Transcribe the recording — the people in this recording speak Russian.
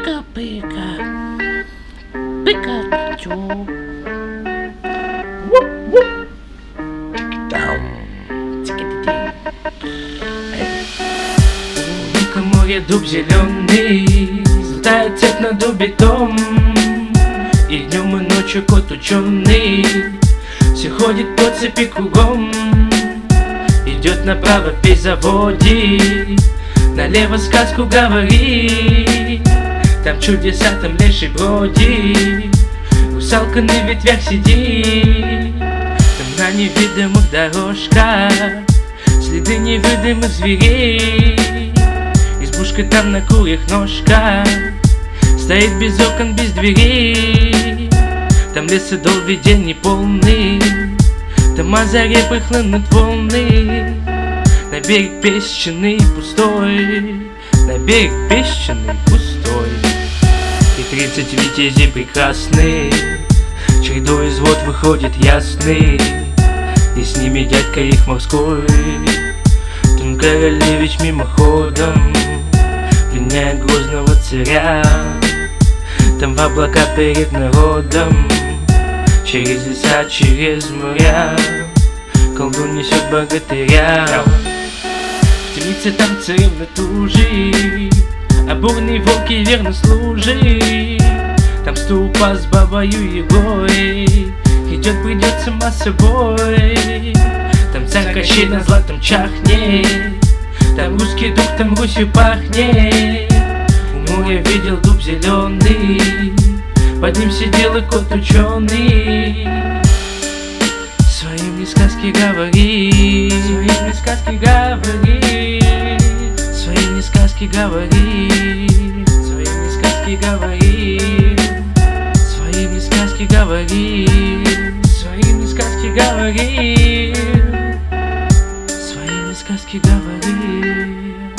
Пика-пика, Пикачу. У море дуб зеленый, золотая цепь на дубе том. И днем, и ночью кот ученый все ходит по цепи кругом. Идет направо, пей заводи, налево сказку говори. Там чудеса, там леший бродит, русалка на ветвях сидит. Там на невидимых дорожках следы невидимых зверей. Избушка там на курьих ножках стоит без окон, без дверей. Там лесодол виден неполный, там о заре прихлынут волны. На берег песчаный пустой, на берег песчаный пустой. И 30 витязей прекрасных чередой из вод выходит ясный, и с ними дядька их морской. Там королевич мимоходом пленяет грозного царя. Там в облака перед народом, через леса, через моря, колдун несет богатыря. В темнице там царевна тужит, а бурные волки верно служит. Там ступа с бабою Егой идет, придет сама собой. Там царь Кощей на златом чахнет, там русский дух, там Русью пахнет. У моря видел дуб зеленый, под ним сидел и кот ученый. Своим мне сказки говори, своим мне сказки говори, своим мне сказки говори, своим мне сказки говори, своим мне сказки говори, своим мне сказки говори, своим мне сказки говори.